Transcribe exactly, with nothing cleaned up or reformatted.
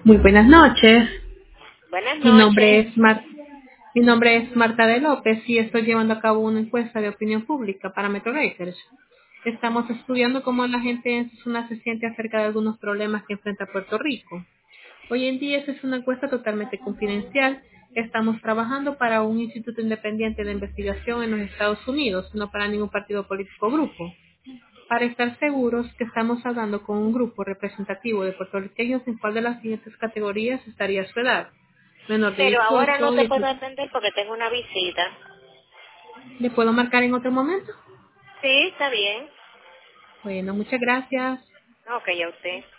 Muy buenas noches. Buenas Mi nombre noches. es Mar Mi nombre es Marta de López y estoy llevando a cabo una encuesta de opinión pública para Metro Research. Estamos estudiando cómo la gente en su zona se siente acerca de algunos problemas que enfrenta Puerto Rico. Hoy en día esta es una encuesta totalmente confidencial. Estamos trabajando para un instituto independiente de investigación en los Estados Unidos, no para ningún partido político o grupo. Para estar seguros que estamos hablando con un grupo representativo de puertorriqueños en cuál de las siguientes categorías estaría su edad. Menor de Pero ahora no dieciocho, te puedo dieciocho. atender porque tengo una visita. ¿Le puedo marcar en otro momento? Sí, está bien. Bueno, muchas gracias. Ok, a usted.